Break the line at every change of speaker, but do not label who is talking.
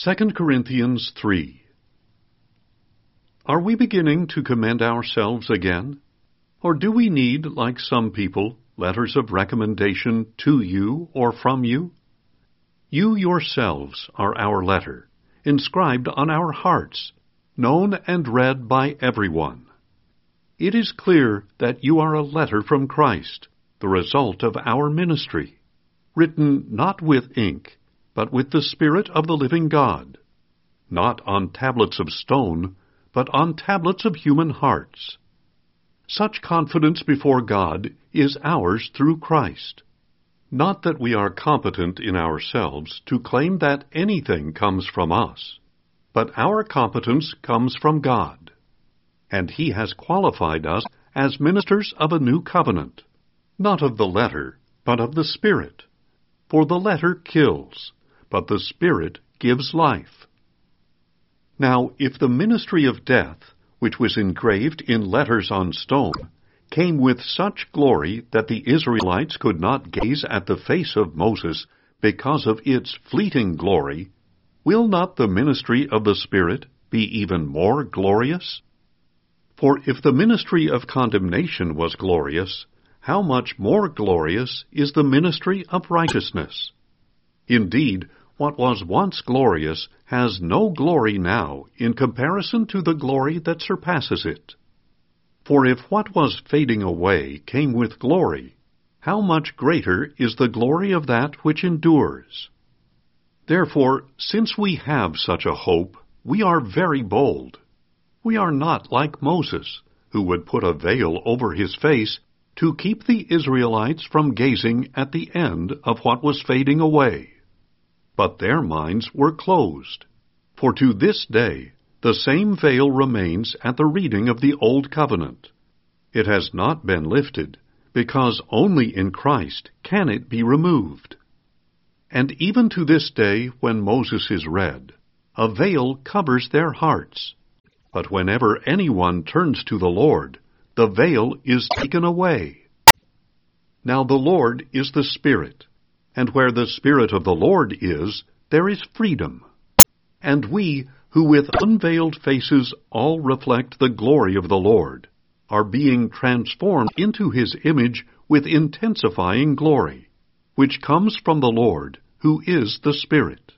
2 Corinthians 3. Are we beginning to commend ourselves again? Or do we need, like some people, letters of recommendation to you or from you? You yourselves are our letter, inscribed on our hearts, known and read by everyone. It is clear that you are a letter from Christ, the result of our ministry, written not with ink, but with the Spirit of the living God, not on tablets of stone, but on tablets of human hearts. Such confidence before God is ours through Christ. Not that we are competent in ourselves to claim that anything comes from us, but our competence comes from God. And He has qualified us as ministers of a new covenant, not of the letter, but of the Spirit. For the letter kills, but the Spirit gives life. Now, if the ministry of death, which was engraved in letters on stone, came with such glory that the Israelites could not gaze at the face of Moses because of its fleeting glory, will not the ministry of the Spirit be even more glorious? For if the ministry of condemnation was glorious, how much more glorious is the ministry of righteousness? Indeed, what was once glorious has no glory now in comparison to the glory that surpasses it. For if what was fading away came with glory, how much greater is the glory of that which endures? Therefore, since we have such a hope, we are very bold. We are not like Moses, who would put a veil over his face to keep the Israelites from gazing at the end of what was fading away. But their minds were closed, for to this day the same veil remains at the reading of the Old Covenant. It has not been lifted, because only in Christ can it be removed. And even to this day, when Moses is read, a veil covers their hearts. But whenever anyone turns to the Lord, the veil is taken away. Now the Lord is the Spirit, and where the Spirit of the Lord is, there is freedom. And we, who with unveiled faces all reflect the glory of the Lord, are being transformed into His image with intensifying glory, which comes from the Lord, who is the Spirit.